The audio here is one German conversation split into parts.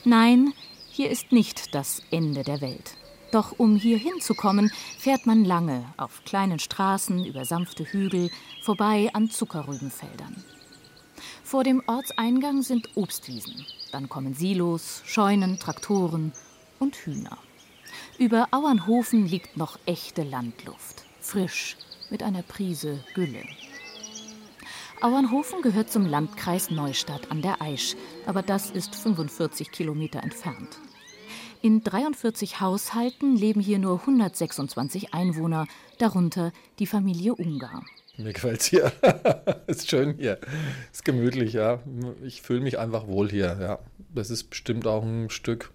Nein, hier ist nicht das Ende der Welt. Doch um hier hinzukommen, fährt man lange auf kleinen Straßen über sanfte Hügel, vorbei an Zuckerrübenfeldern. Vor dem Ortseingang sind Obstwiesen. Dann kommen Silos, Scheunen, Traktoren und Hühner. Über Auernhofen liegt noch echte Landluft. Frisch, mit einer Prise Gülle. Auernhofen gehört zum Landkreis Neustadt an der Aisch, aber das ist 45 Kilometer entfernt. In 43 Haushalten leben hier nur 126 Einwohner, darunter die Familie Ungar. Mir gefällt's hier. Ist schön hier. Ist gemütlich, ja. Ich fühle mich einfach wohl hier, ja. Das ist bestimmt auch ein Stück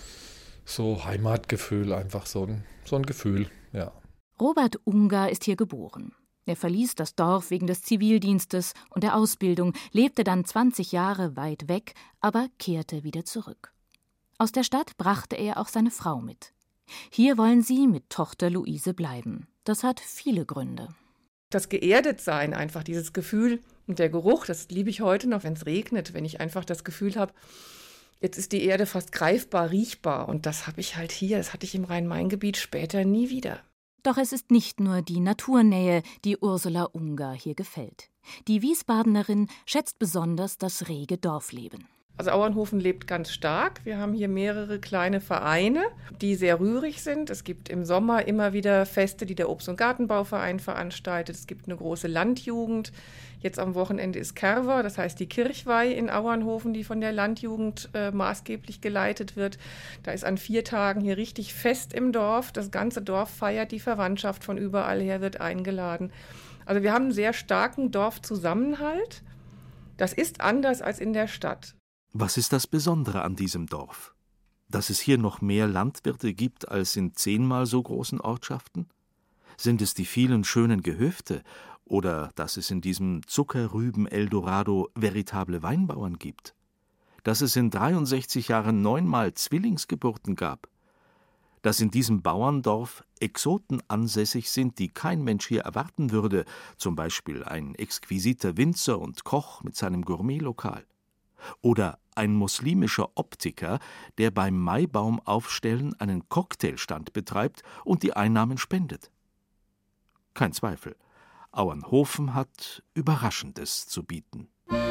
so Heimatgefühl, einfach so ein Gefühl, ja. Robert Ungar ist hier geboren. Er verließ das Dorf wegen des Zivildienstes und der Ausbildung, lebte dann 20 Jahre weit weg, aber kehrte wieder zurück. Aus der Stadt brachte er auch seine Frau mit. Hier wollen sie mit Tochter Luise bleiben. Das hat viele Gründe. Das Geerdetsein, einfach dieses Gefühl und der Geruch, das liebe ich heute noch, wenn es regnet, wenn ich einfach das Gefühl habe, jetzt ist die Erde fast greifbar, riechbar. Und das habe ich halt hier, das hatte ich im Rhein-Main-Gebiet später nie wieder. Doch es ist nicht nur die Naturnähe, die Ursula Ungar hier gefällt. Die Wiesbadenerin schätzt besonders das rege Dorfleben. Also Auernhofen lebt ganz stark. Wir haben hier mehrere kleine Vereine, die sehr rührig sind. Es gibt im Sommer immer wieder Feste, die der Obst- und Gartenbauverein veranstaltet. Es gibt eine große Landjugend. Jetzt am Wochenende ist Kerwa, das heißt die Kirchweih in Auernhofen, die von der Landjugend maßgeblich geleitet wird. Da ist an 4 Tagen hier richtig Fest im Dorf. Das ganze Dorf feiert, die Verwandtschaft von überall her wird eingeladen. Also wir haben einen sehr starken Dorfzusammenhalt. Das ist anders als in der Stadt. Was ist das Besondere an diesem Dorf? Dass es hier noch mehr Landwirte gibt als in 10-mal so großen Ortschaften? Sind es die vielen schönen Gehöfte oder dass es in diesem Zuckerrüben-Eldorado veritable Weinbauern gibt? Dass es in 63 Jahren 9-mal Zwillingsgeburten gab? Dass in diesem Bauerndorf Exoten ansässig sind, die kein Mensch hier erwarten würde, zum Beispiel ein exquisiter Winzer und Koch mit seinem Gourmetlokal? Oder ein muslimischer Optiker, der beim Maibaumaufstellen einen Cocktailstand betreibt und die Einnahmen spendet. Kein Zweifel, Auernhofen hat Überraschendes zu bieten.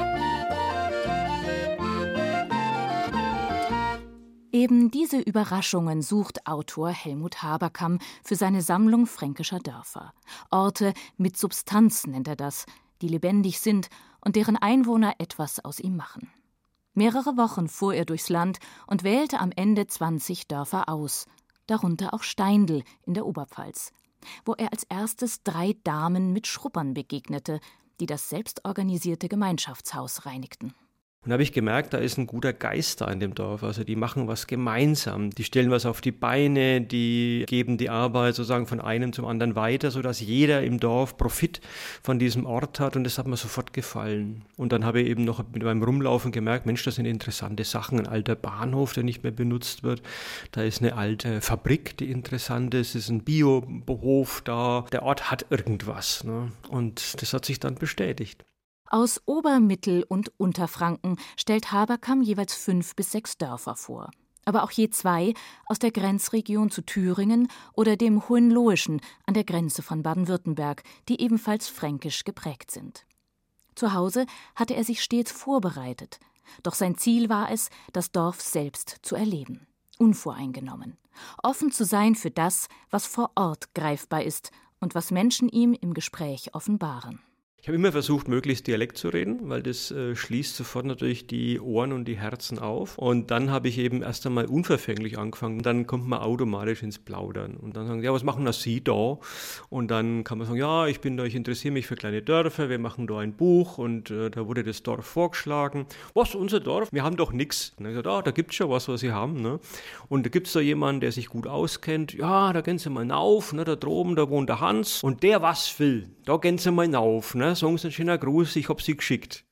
Eben diese Überraschungen sucht Autor Helmut Haberkamp für seine Sammlung fränkischer Dörfer. Orte mit Substanz nennt er das, die lebendig sind und deren Einwohner etwas aus ihm machen. Mehrere Wochen fuhr er durchs Land und wählte am Ende 20 Dörfer aus, darunter auch Steindl in der Oberpfalz, wo er als erstes 3 Damen mit Schruppern begegnete, die das selbstorganisierte Gemeinschaftshaus reinigten. Und da habe ich gemerkt, da ist ein guter Geist da in dem Dorf. Also die machen was gemeinsam. Die stellen was auf die Beine, die geben die Arbeit sozusagen von einem zum anderen weiter, sodass jeder im Dorf Profit von diesem Ort hat. Und das hat mir sofort gefallen. Und dann habe ich eben noch mit meinem Rumlaufen gemerkt, Mensch, das sind interessante Sachen. Ein alter Bahnhof, der nicht mehr benutzt wird. Da ist eine alte Fabrik, die interessant ist. Es ist ein Biohof da. Der Ort hat irgendwas, ne? Und das hat sich dann bestätigt. Aus Ober-, Mittel- und Unterfranken stellt Haberkamp jeweils 5 bis 6 Dörfer vor. Aber auch je 2 aus der Grenzregion zu Thüringen oder dem Hohenlohischen an der Grenze von Baden-Württemberg, die ebenfalls fränkisch geprägt sind. Zu Hause hatte er sich stets vorbereitet. Doch sein Ziel war es, das Dorf selbst zu erleben. Unvoreingenommen. Offen zu sein für das, was vor Ort greifbar ist und was Menschen ihm im Gespräch offenbaren. Ich habe immer versucht, möglichst Dialekt zu reden, weil das schließt sofort natürlich die Ohren und die Herzen auf. Und dann habe ich eben erst einmal unverfänglich angefangen. Und dann kommt man automatisch ins Plaudern. Und dann sagen sie, ja, was machen das Sie da? Und dann kann man sagen, ja, ich interessiere mich für kleine Dörfer, wir machen da ein Buch. Und da wurde das Dorf vorgeschlagen. Was, unser Dorf? Wir haben doch nichts. Und ich gesagt, da gibt's schon was Sie haben. Ne? Und da gibt's da jemanden, der sich gut auskennt. Ja, da gehen Sie mal rauf, ne? Da droben, da wohnt der Hans. Und der was will, da gehen Sie mal rauf, ne? Sagen Sie einen schönen Gruß, ich hab Sie geschickt.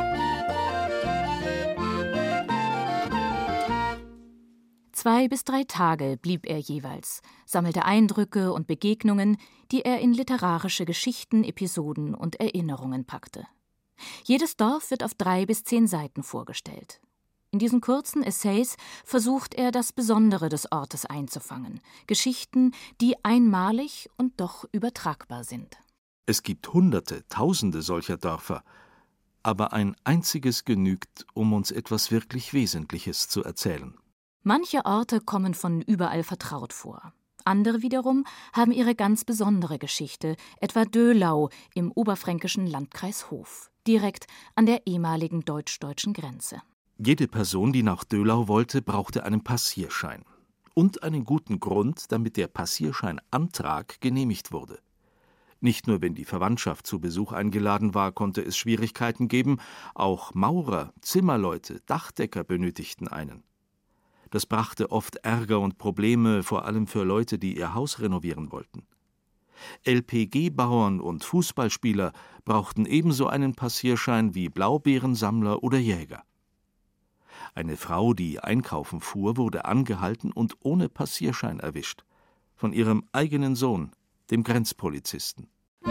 2 bis 3 Tage blieb er jeweils, sammelte Eindrücke und Begegnungen, die er in literarische Geschichten, Episoden und Erinnerungen packte. Jedes Dorf wird auf 3 bis 10 Seiten vorgestellt. In diesen kurzen Essays versucht er, das Besondere des Ortes einzufangen. Geschichten, die einmalig und doch übertragbar sind. Es gibt Hunderte, Tausende solcher Dörfer, aber ein einziges genügt, um uns etwas wirklich Wesentliches zu erzählen. Manche Orte kommen von überall vertraut vor. Andere wiederum haben ihre ganz besondere Geschichte, etwa Döhlau im oberfränkischen Landkreis Hof, direkt an der ehemaligen deutsch-deutschen Grenze. Jede Person, die nach Döhlau wollte, brauchte einen Passierschein. Und einen guten Grund, damit der Passierscheinantrag genehmigt wurde. Nicht nur, wenn die Verwandtschaft zu Besuch eingeladen war, konnte es Schwierigkeiten geben, auch Maurer, Zimmerleute, Dachdecker benötigten einen. Das brachte oft Ärger und Probleme, vor allem für Leute, die ihr Haus renovieren wollten. LPG-Bauern und Fußballspieler brauchten ebenso einen Passierschein wie Blaubeerensammler oder Jäger. Eine Frau, die einkaufen fuhr, wurde angehalten und ohne Passierschein erwischt. Von ihrem eigenen Sohn, dem Grenzpolizisten.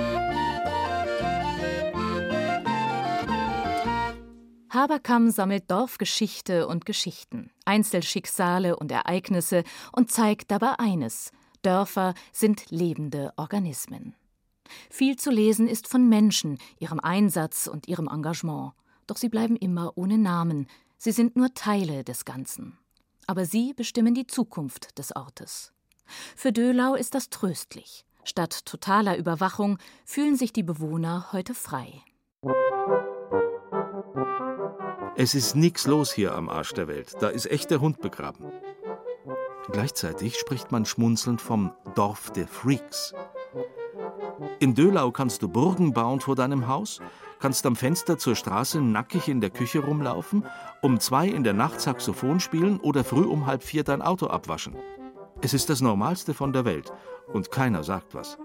Haberkamp sammelt Dorfgeschichte und Geschichten, Einzelschicksale und Ereignisse und zeigt dabei eines: Dörfer sind lebende Organismen. Viel zu lesen ist von Menschen, ihrem Einsatz und ihrem Engagement. Doch sie bleiben immer ohne Namen. Sie sind nur Teile des Ganzen. Aber sie bestimmen die Zukunft des Ortes. Für Döhlau ist das tröstlich. Statt totaler Überwachung fühlen sich die Bewohner heute frei. Es ist nix los hier am Arsch der Welt. Da ist echt der Hund begraben. Gleichzeitig spricht man schmunzelnd vom Dorf der Freaks. In Döhlau kannst du Burgen bauen vor deinem Haus, kannst am Fenster zur Straße nackig in der Küche rumlaufen, um 2 in der Nacht Saxophon spielen oder früh um 3:30 dein Auto abwaschen. Es ist das Normalste von der Welt und keiner sagt was.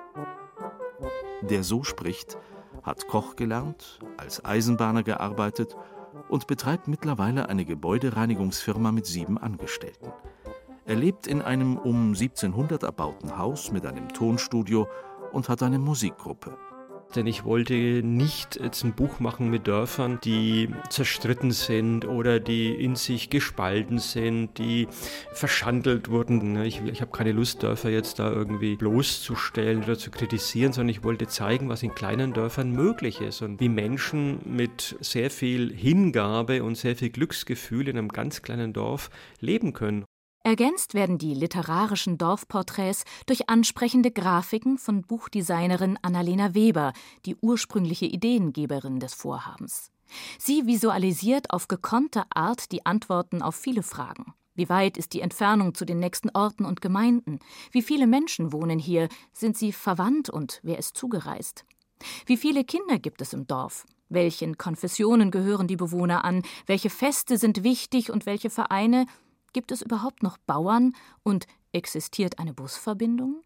Der so spricht, hat Koch gelernt, als Eisenbahner gearbeitet und betreibt mittlerweile eine Gebäudereinigungsfirma mit 7 Angestellten. Er lebt in einem um 1700 erbauten Haus mit einem Tonstudio und hat eine Musikgruppe. Denn ich wollte nicht jetzt ein Buch machen mit Dörfern, die zerstritten sind oder die in sich gespalten sind, die verschandelt wurden. Ich habe keine Lust, Dörfer jetzt da irgendwie bloßzustellen oder zu kritisieren, sondern ich wollte zeigen, was in kleinen Dörfern möglich ist und wie Menschen mit sehr viel Hingabe und sehr viel Glücksgefühl in einem ganz kleinen Dorf leben können. Ergänzt werden die literarischen Dorfporträts durch ansprechende Grafiken von Buchdesignerin Annalena Weber, die ursprüngliche Ideengeberin des Vorhabens. Sie visualisiert auf gekonnte Art die Antworten auf viele Fragen. Wie weit ist die Entfernung zu den nächsten Orten und Gemeinden? Wie viele Menschen wohnen hier? Sind sie verwandt und wer ist zugereist? Wie viele Kinder gibt es im Dorf? Welchen Konfessionen gehören die Bewohner an? Welche Feste sind wichtig und welche Vereine? Gibt es überhaupt noch Bauern und existiert eine Busverbindung?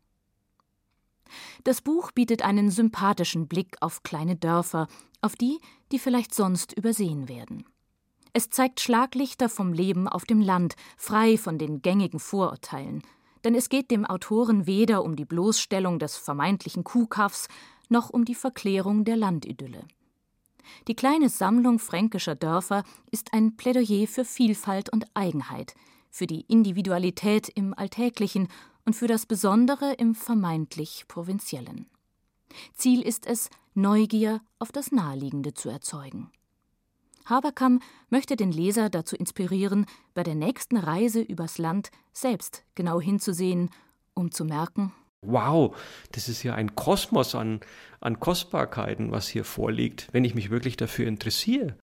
Das Buch bietet einen sympathischen Blick auf kleine Dörfer, auf die, die vielleicht sonst übersehen werden. Es zeigt Schlaglichter vom Leben auf dem Land, frei von den gängigen Vorurteilen. Denn es geht dem Autoren weder um die Bloßstellung des vermeintlichen Kuhkaffs, noch um die Verklärung der Landidylle. Die kleine Sammlung fränkischer Dörfer ist ein Plädoyer für Vielfalt und Eigenheit, für die Individualität im Alltäglichen und für das Besondere im vermeintlich Provinziellen. Ziel ist es, Neugier auf das Naheliegende zu erzeugen. Haberkamp möchte den Leser dazu inspirieren, bei der nächsten Reise übers Land selbst genau hinzusehen, um zu merken: Wow, das ist ja ein Kosmos an Kostbarkeiten, was hier vorliegt, wenn ich mich wirklich dafür interessiere.